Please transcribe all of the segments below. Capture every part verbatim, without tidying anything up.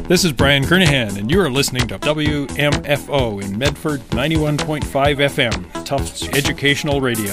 This is Brian Kernahan, and you are listening to W M F O in Medford, ninety-one point five F M, Tufts Educational Radio.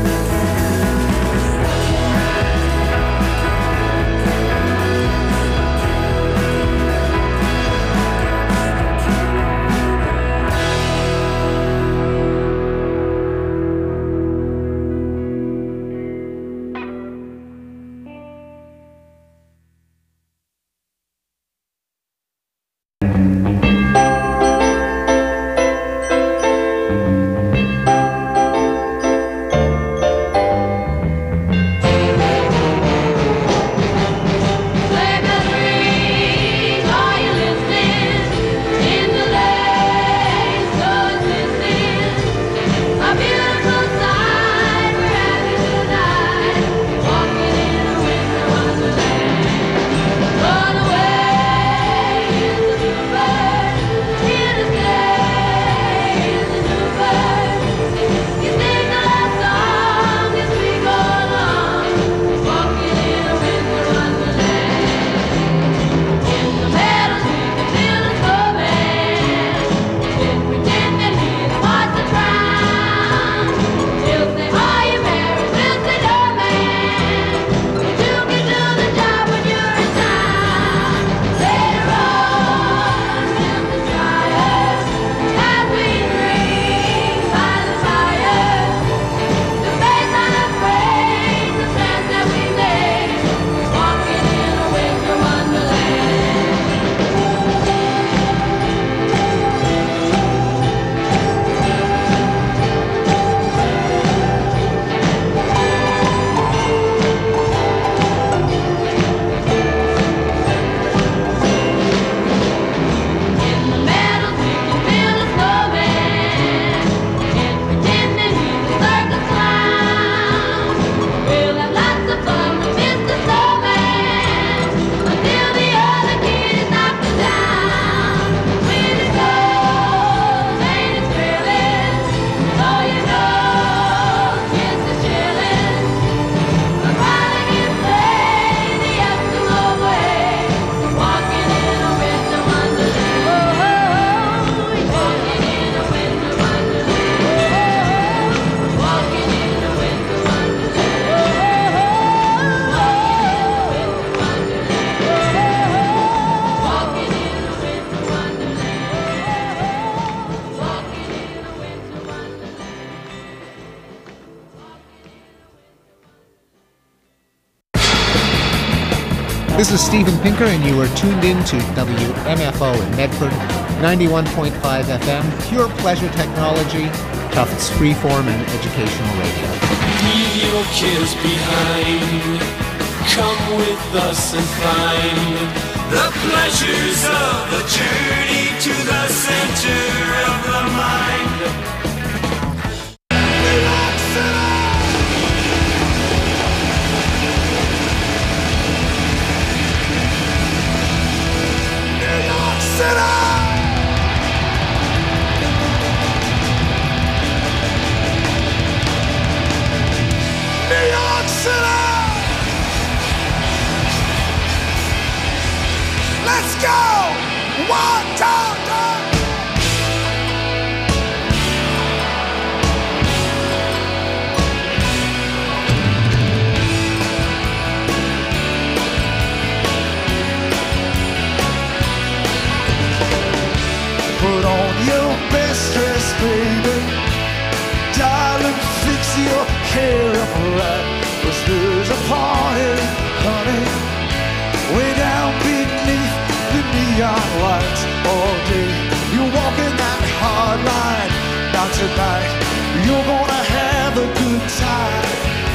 This is Steven Pinker, and you are tuned in to W M F O in Medford, ninety-one point five F M, pure pleasure technology, Tufts freeform and educational radio. Leave your cares behind. Come with us and find the pleasures of the journey to the center of the mind. Let's go! One, two, three! Put on your best dress, baby. Darling, fix your hair up right. 'Cause there's a party, honey, way down beneath the neon lights all day. You're walking that hard line. Now tonight, you're gonna have a good time.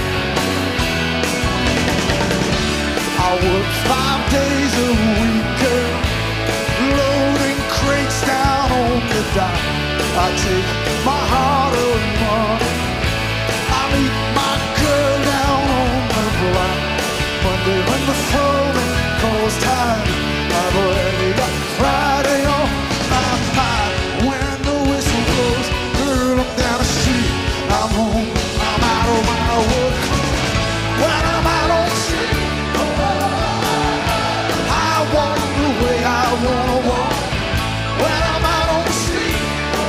I work five days a week, girl, loading crates down on the dock. I take my hard-earned money. I meet my girl down on the block. Monday when the phone calls time, I've already got Friday on my mind. When the whistle blows, girl, I'm down the street. I'm home, I'm out of my work. When I'm out on the street, I walk the way I wanna walk. When I'm out on the street,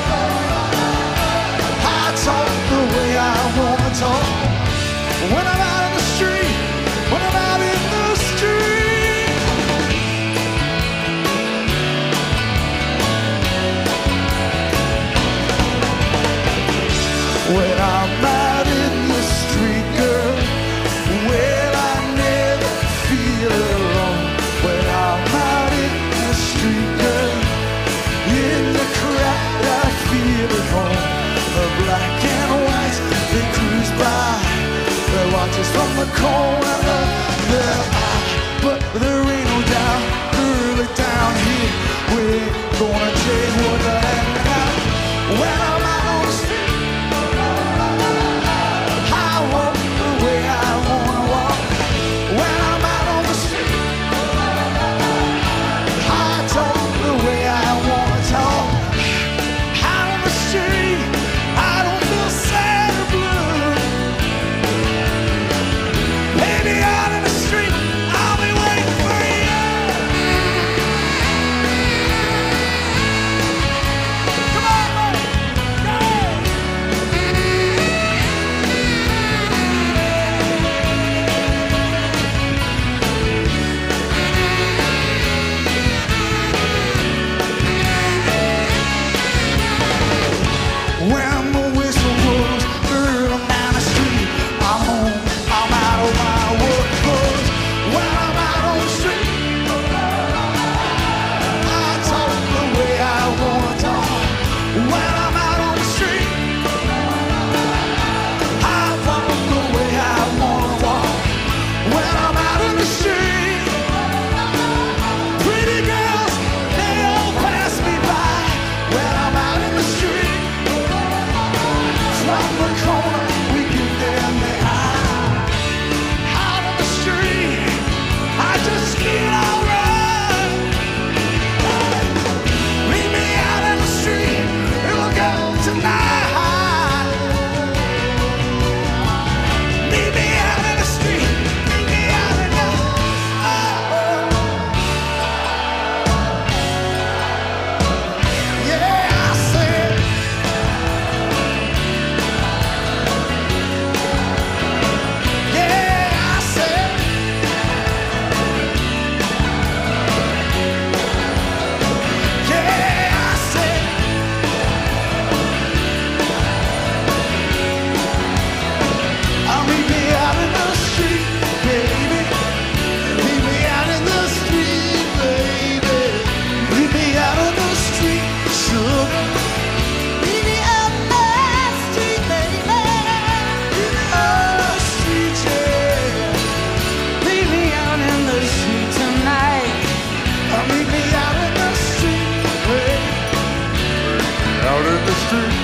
I talk the way I wanna talk. When I'm out in the street, when I'm out in the street. When I'm out in the street, girl, well, I never feel alone. When I'm out in the street, girl, in the crowd I feel at home. The black and white, they cruise by. They watch us from the corner of their eye. But there ain't no doubt, early down here, we're gonna take what the heck out. When I'm out on the street, street.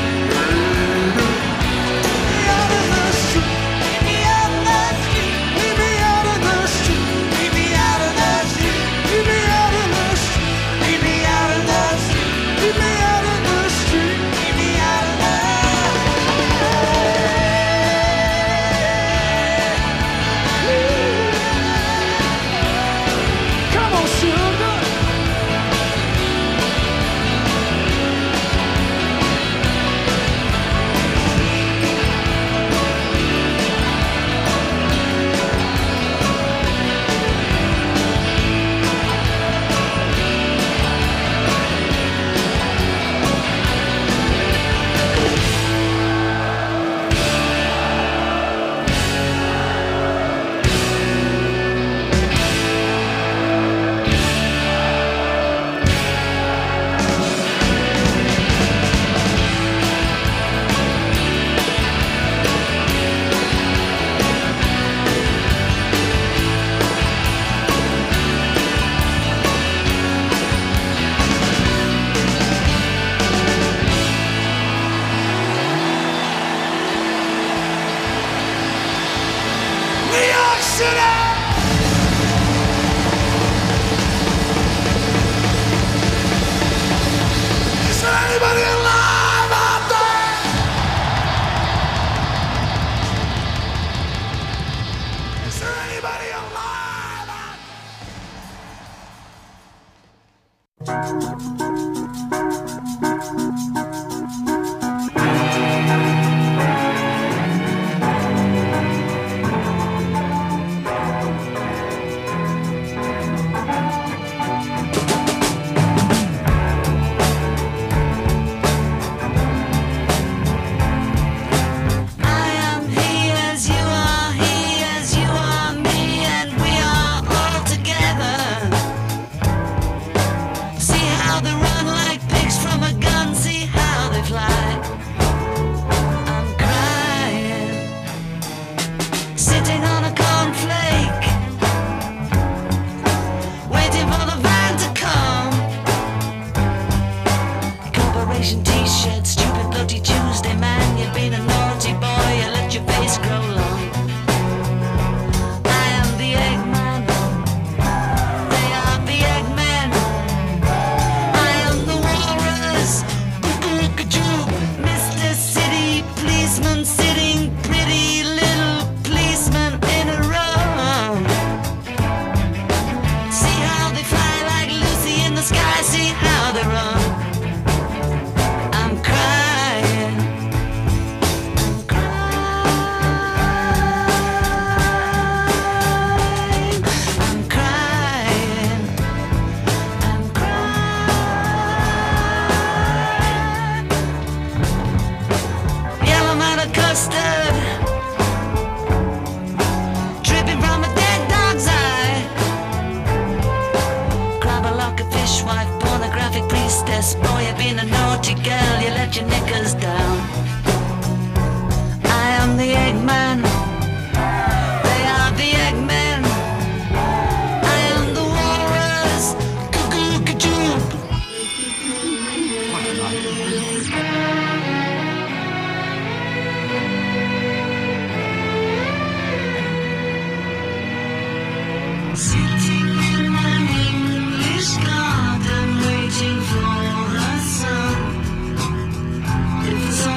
If it's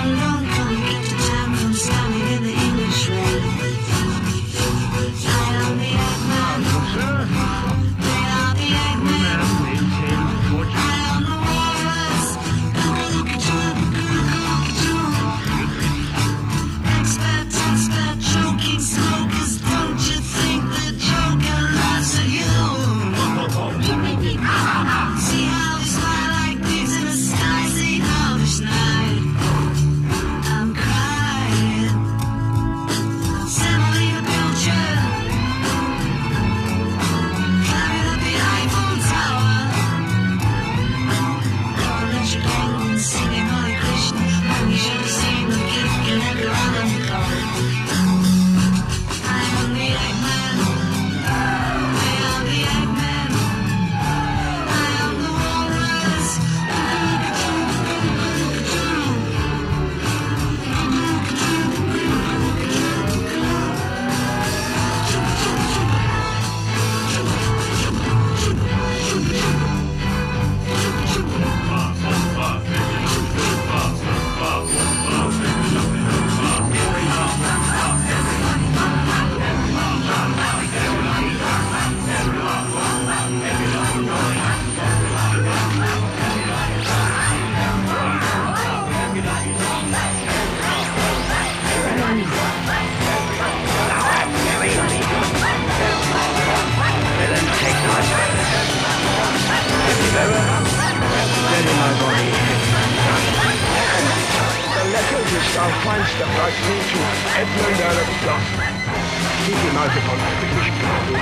I'll find stuff like Fortune, Edmund out of dust. Keep your eyes upon the British people.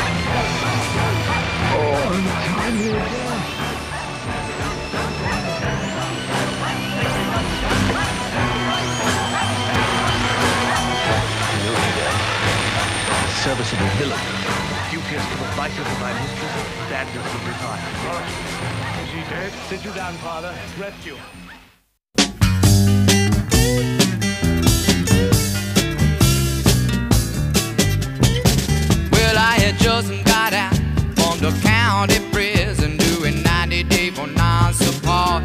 Oh, untimely death. Serviceable villain. Dubious to the vices of my mistress, badness of retire. Is he dead? Sit you down, father. Rest you. Well, I had just got out from the county prison doing ninety day for non-support.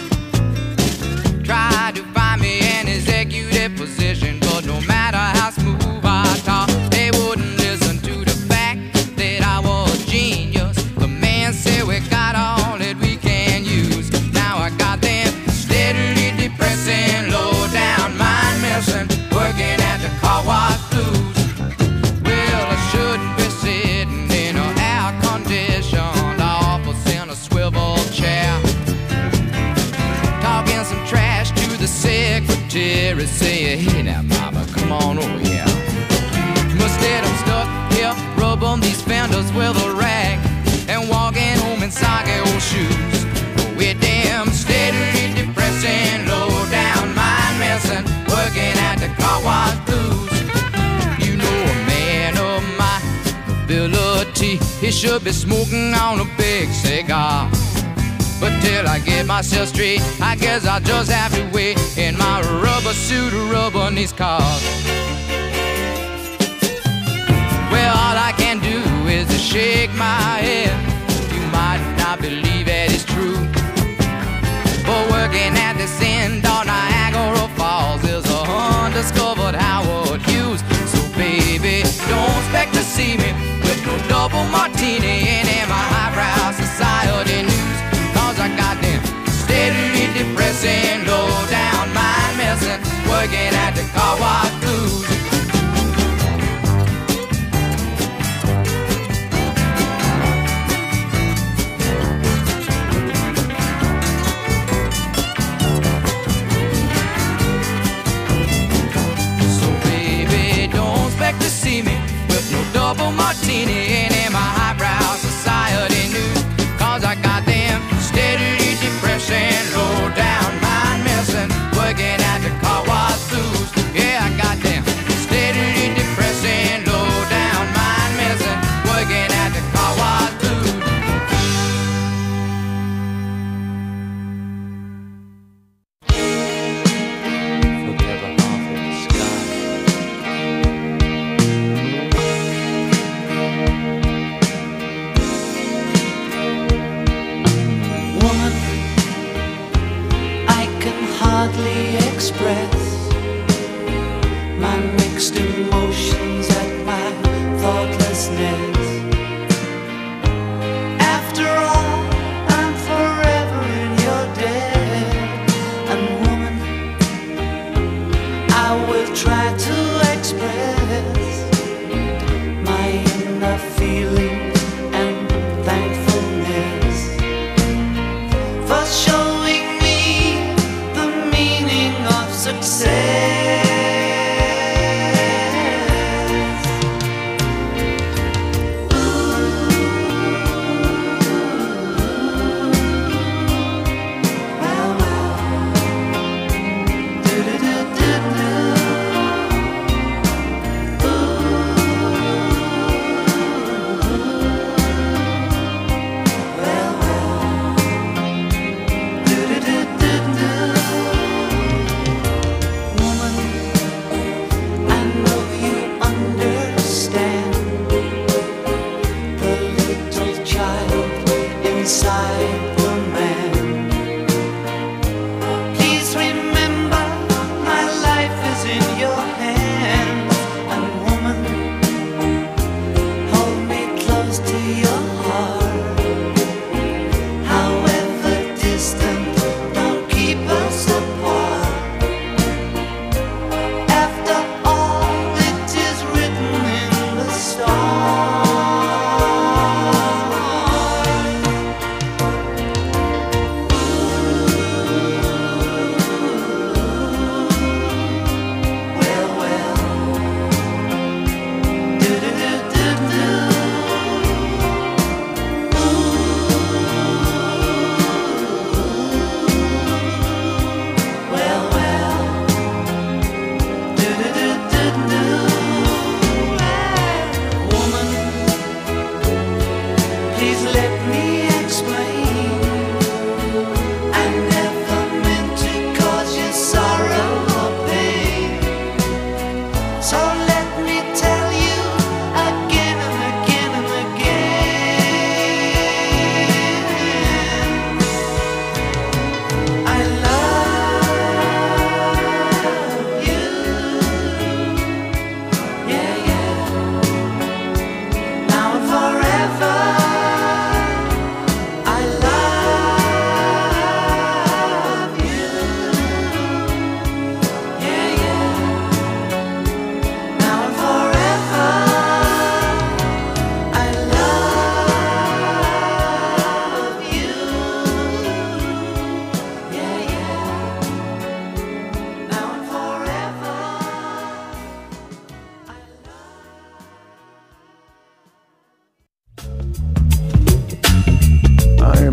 Tried to find me an executive position, but no matter how smooth I talk, they wouldn't listen to the fact that I was genius. The man said we got all that we can use. Now I got them steadily depressing, low down mind messing, working at the car wash blues. Well, I shouldn't be sitting in an air-conditioned office in a swivel chair, talking some trash to the secretary, say, hey now mama, come on over here. Instead I'm stuck here, rubbing these fenders with a rag and walking home in soggy old shoes. With them steadily depressing, low down mind messing, working at the car wash blues. You know a man of my ability, he should be smoking on a big cigar. But till I get myself straight, I guess I'll just have to wait in my rubber suit, rubbing these cars. Well, all I can do is to shake my head. You might not believe it is true, but working at this end on Niagara Falls is a undiscovered Howard Hughes. So baby, don't expect to see me with no double martini and in my highbrow society news. Cause I got them steadily depressing, low down mind messing, working at the car wash blues. To see me with no double martini and in my highbrow society news. Cause I got them steadily depressing, low down mind messing, working at the car wash blues. Yeah, I got them steadily depressing, low down mind messing, working at the car wash blues. Forever half of the sky. Hardly express my mixed emotions at my thoughtlessness. After all, I'm forever in your debt. And woman, I will try to express my inner feelings and thankfulness for showing success. Woman,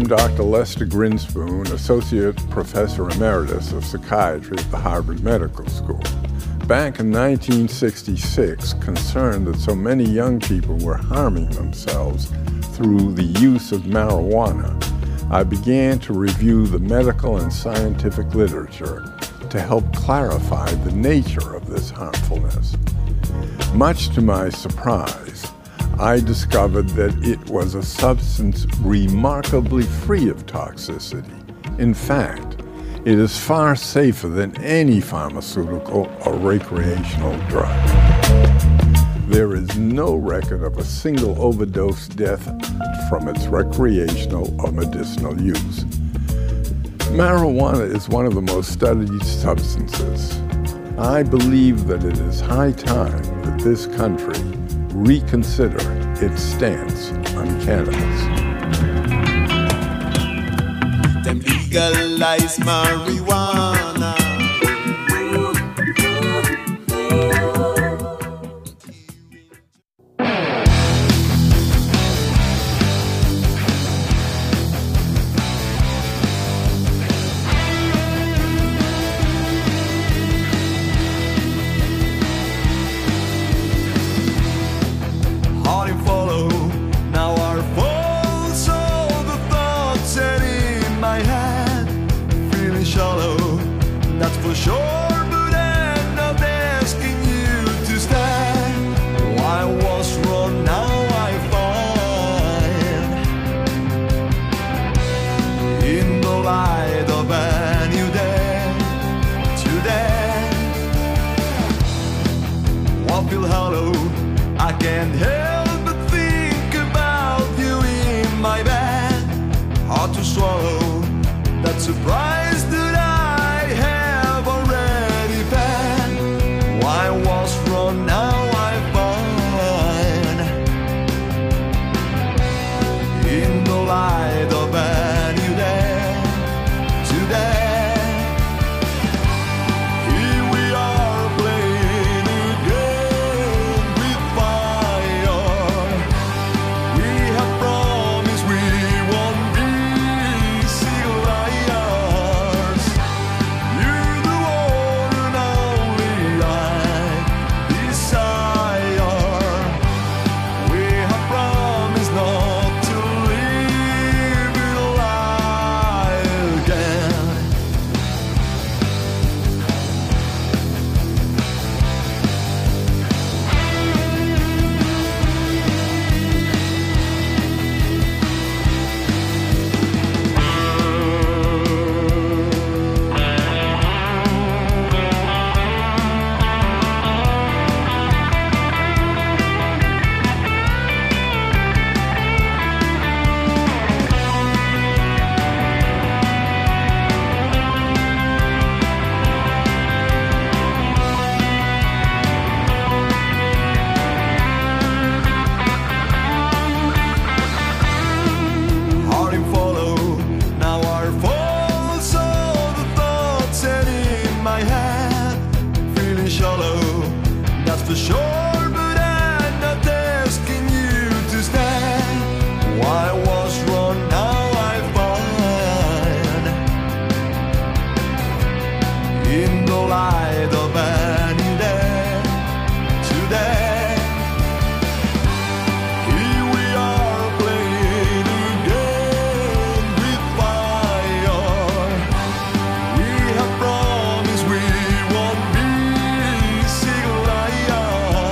Doctor Lester Grinspoon, Associate Professor Emeritus of Psychiatry at the Harvard Medical School. Back in nineteen sixty-six, concerned that so many young people were harming themselves through the use of marijuana, I began to review the medical and scientific literature to help clarify the nature of this harmfulness. Much to my surprise, I discovered that it was a substance remarkably free of toxicity. In fact, it is far safer than any pharmaceutical or recreational drug. There is no record of a single overdose death from its recreational or medicinal use. Marijuana is one of the most studied substances. I believe that it is high time that this country reconsider its stance on cannabis. Them legalize marijuana. Hard and follow, now our faults, all the thoughts set in my head. Feeling shallow, that's for sure, but I'm not asking you to stand. Why was wrong, now I find. In the light of a new day, today, I feel hollow, I can't help but think about you in my bed. Hard to swallow that surprise that I have already fed. Why was wrong, now I find. In the light of a new day, today, here we are playing again with fire. We have promised we won't be single liars. You're the one and only I desire. We have promised not to live it lie again. Hard and follow, now our faults, all the thoughts set in my head. Feeling shallow, that's for sure, but I'm not asking you to stand. Why was wrong, now I find. In the light of a new day, today, here we are playing again with fire. We have promised we won't be single liars.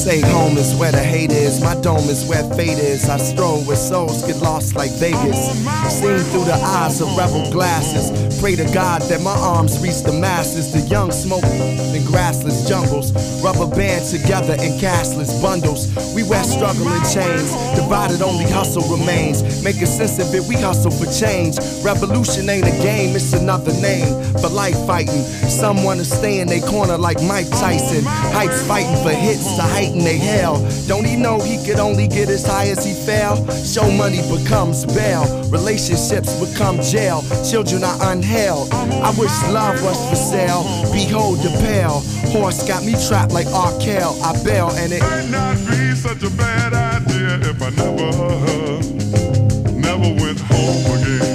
say home is where the hate is, my dome is where fate is. I stroll where souls get lost like Vegas, seen through the eyes of rebel glasses. Pray to God that my arms reach the masses. The young smoke in grassless jungles, rubber band together in cashless bundles. We wear struggle in chains, divided only hustle remains. Making sense of it, we hustle for change. Revolution ain't a game, it's another name for life fighting. Some wanna stay in their corner like Mike Tyson. Hypes fighting for hits to heighten they hell. Don't he know he could only get as high as he fell? Show money becomes bail, relationships become jail. Children are unheld. I wish love was for sale. Behold the pale horse got me trapped like R. Kell. I bail and it might not be such a bad idea if I never, never went home again.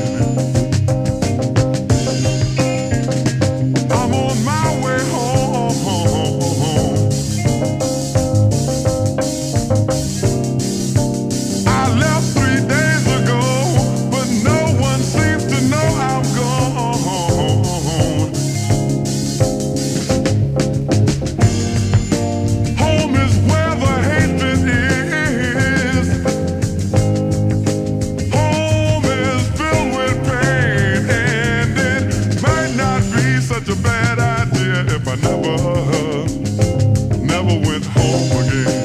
I'm on my way home. I left three days ago, but no one seems to know I'm gone. Home is where the hatred is. Home is filled with pain, and it might not be such a bad idea if I never, never went home again.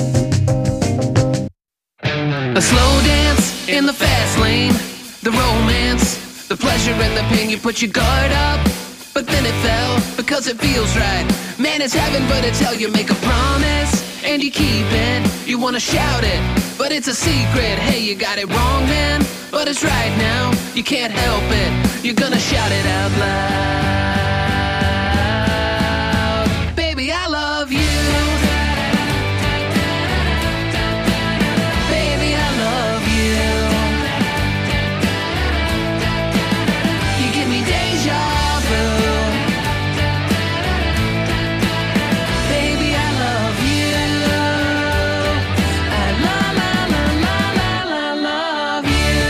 A slow dance in the fast lane, the romance, the pleasure and the pain. You put your guard up, but then it fell because it feels right. Man, it's heaven, but it's hell. You make a promise and you keep it. You wanna shout it, but it's a secret. Hey, you got it wrong, man, but it's right now. You can't help it. You're gonna shout it out loud. Baby, I love you. Baby, I love you. You give me deja vu. Baby, I love you. I la la la la la la love you.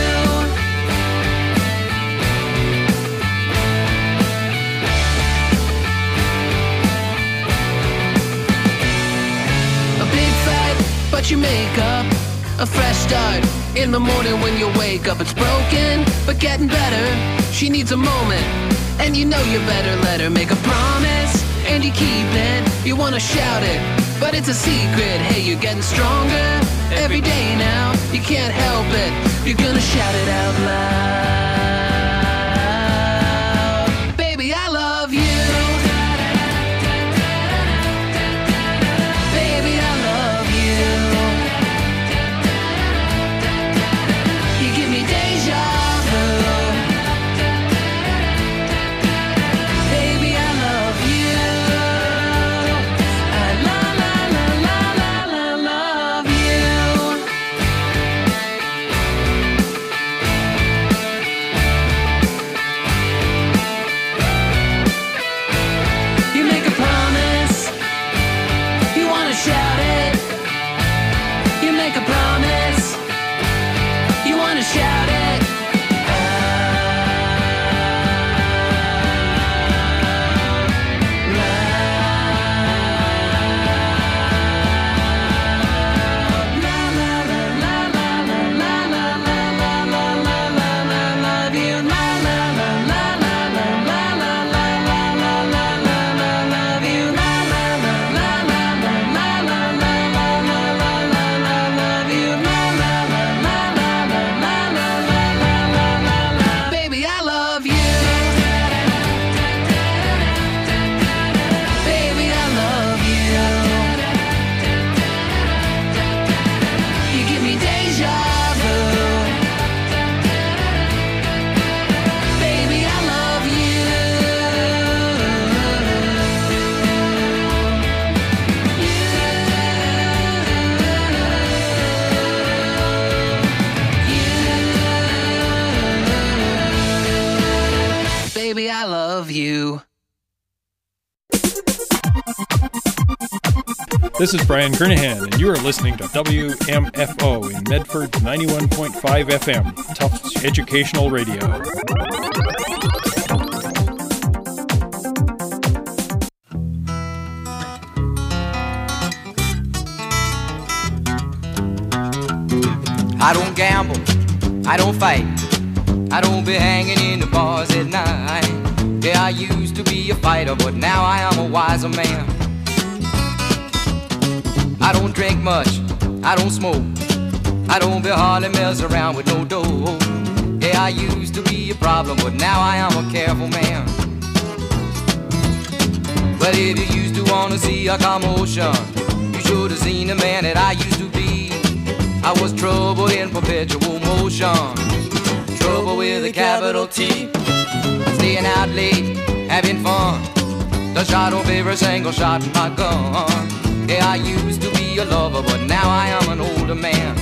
A big fight, but you make up. A fresh start in the morning when you wake up. It's broken, but getting better. She needs a moment, and you know you better let her. Make a promise, and you keep it. You wanna shout it, but it's a secret. Hey, you're getting stronger every day now. You can't help it. You're gonna shout it out loud. Baby, I love you. Baby, I love you. You give me deja vu. Baby, I love you. I la la la la la la love you. You make a promise. You wanna shout it. You make a promise. You wanna shout it. Baby, I love you. Baby, I love you. You give me deja vu. Baby, I love you. Baby, I love you. This is Brian Kernahan, and you are listening to W M F O in Medford ninety-one point five F M, Tufts Educational Radio. I don't gamble, I don't fight, I don't be hanging in the bars at night. Yeah, I used to be a fighter, but now I am a wiser man. I don't drink much, I don't smoke, I don't be hardly mess around with no dough. Yeah, I used to be a problem, but now I am a careful man. But if you used to wanna see a commotion, you should have seen the man that I used to be. I was trouble in perpetual motion, trouble with a capital T. Staying out late, having fun, the shot of every single shot in my gun. Yeah, I used to be a lover, but now I am an older man.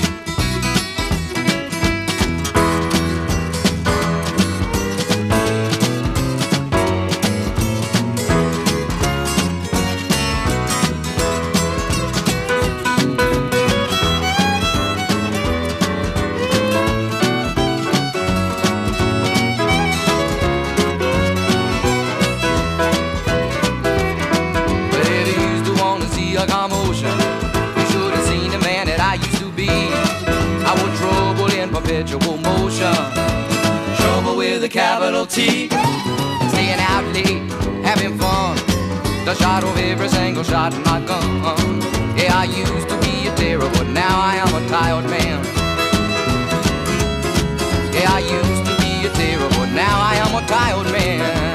Perpetual motion, trouble with a capital T. Staying out late, having fun, the shot of every single shot in my gun. Yeah, I used to be a terror, but now I am a tired man. Yeah, I used to be a terror, but now I am a tired man.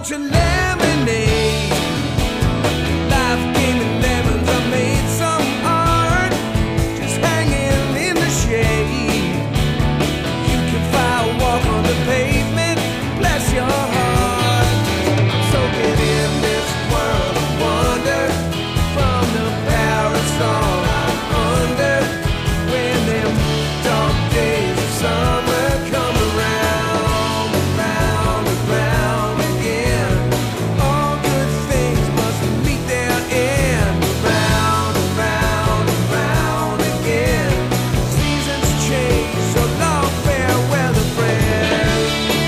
want your lemonade. Life gave me lemons, I made some art, just hanging in the shade. You can fly a walk on the pavement, bless your heart. I'm soaking in this world of wonder, from the parasol I'm under, when them dark days of summer come around, around, around again. All good things must meet their end, around, around, around again. Seasons change, so long farewell to friends.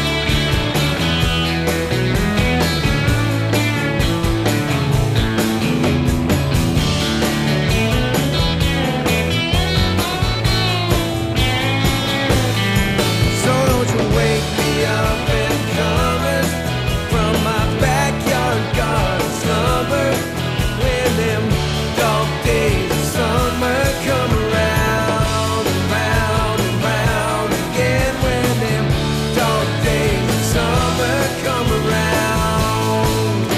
So don't you wake me up and comers from my backyard garden slumber, when them dark days of summer come around, around, around again. When them dark days of summer come around.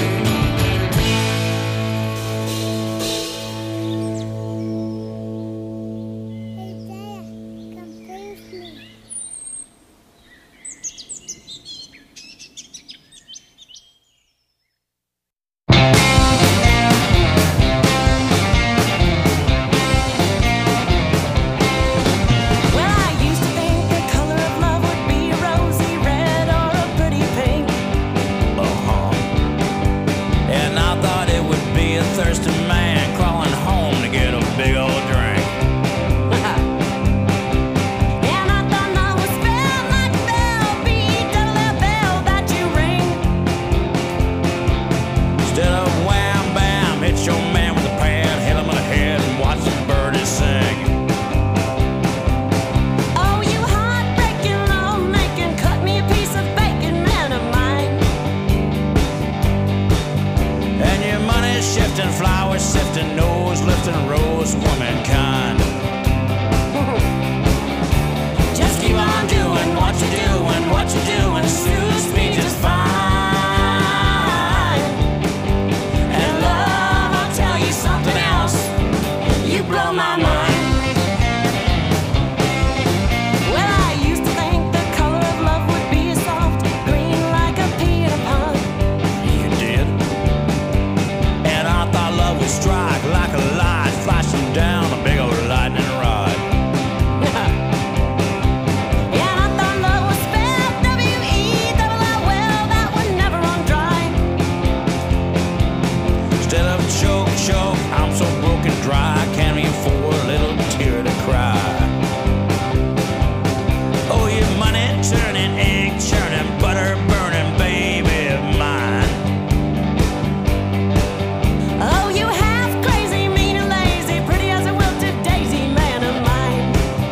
Well, I used to think the color of love would be a rosy red or a pretty pink. Uh-huh. And I thought it would be a thirsty man crawling home to get a big old drink. And I thought love was spelled like bell, B double L bell that you ring. Instead of wham bam, hit your man with a pad, hit him in the head and watch the birdies sing. Oh, you heartbreaking love making, cut me a piece of bacon, man of mine. And your money's shifting, flowers sifting, nose lifting, rose womankind. Just keep on doing what you do and what you do and suits me just fine. And love, I'll tell you something else, you blow my mind. Well, I used to think the color of love would be soft green like a peanut pond. You did. And I thought love would strike like a light flashing down a big old lightning rod. And I thought love was spelled W E double L, well, that would never run dry. Instead of choke, choke, I'm so broken dry, I can't even afford a little tear to cry. Oh, your money turning, egg churning, butter burning, baby of mine. Oh, you half crazy, mean and lazy, pretty as a wilted daisy, man of mine.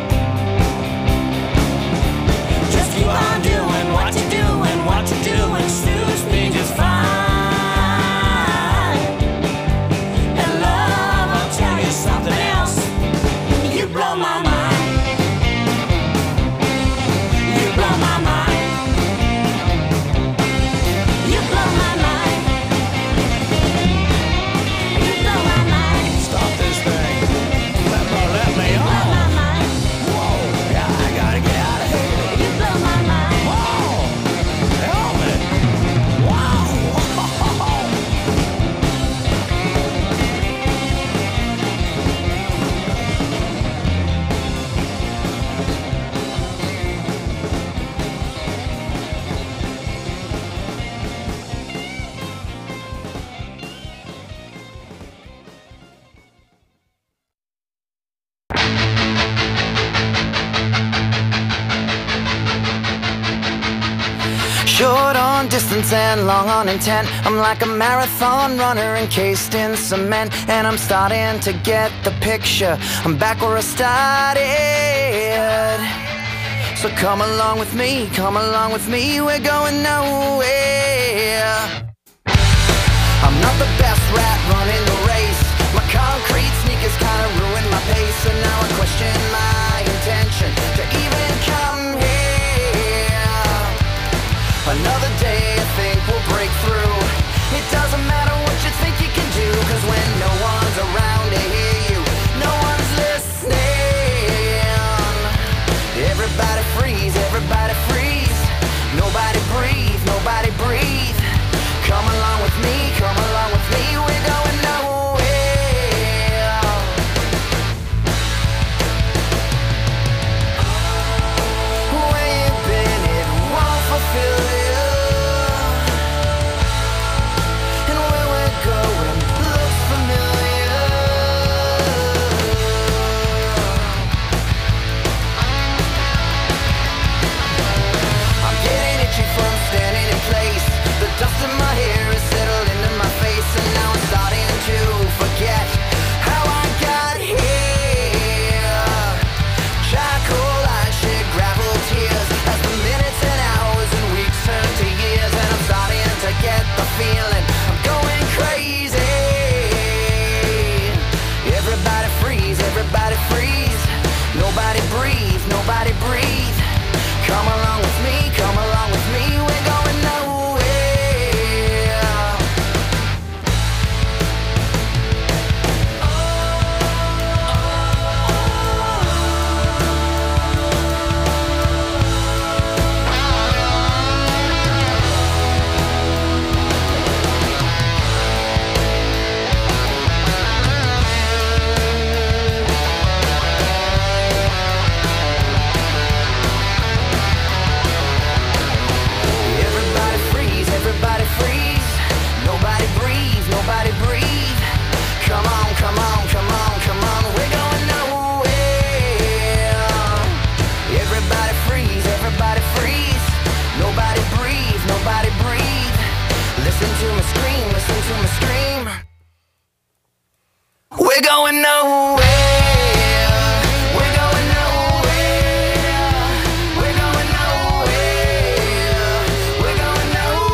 Just keep on doing what you do and what you do and suits me just fine. And love, I'll tell you something else, you blow my mind. You blow my mind. You blow my mind. You blow my mind. Stop this thing. Let me, let me You blow on. my mind. Whoa, yeah, I gotta get out of here. You blow my mind. Whoa, help me. Wow. Short on distance and long on intent. I'm like a marathon runner encased in cement, and I'm starting to get the picture. I'm back where I started. So come along with me, come along with me, we're going nowhere. I'm not the best rat running the race. My concrete sneakers kinda ruined my pace, and now I question my intention to even come here. Another day I think we'll break through. Listen to me scream, listen to me scream. We're going nowhere. We're going nowhere. We're going nowhere. We're going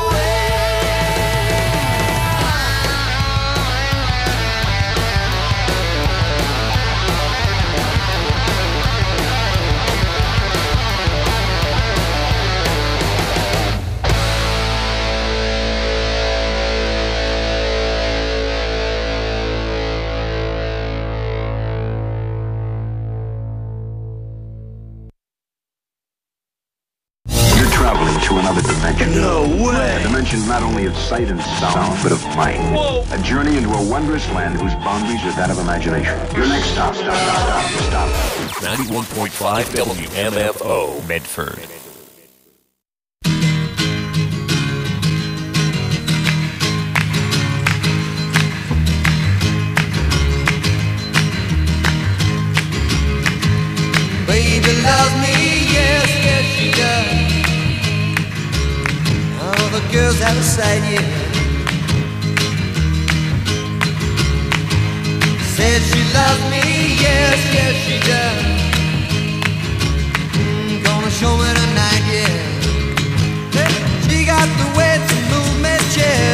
traveling to another dimension. No way! A dimension not only of sight and sound, but of mind. Whoa! A journey into a wondrous land whose boundaries are that of imagination. Your next stop, stop, stop, stop, stop. ninety-one point five W M F O, Medford. Baby loves me, yes, yes she does. All the girls out of sight, yeah. Said she loves me, yes, yes she does. Mm, gonna show me tonight, yeah. Hey, she got the way to move me, chair.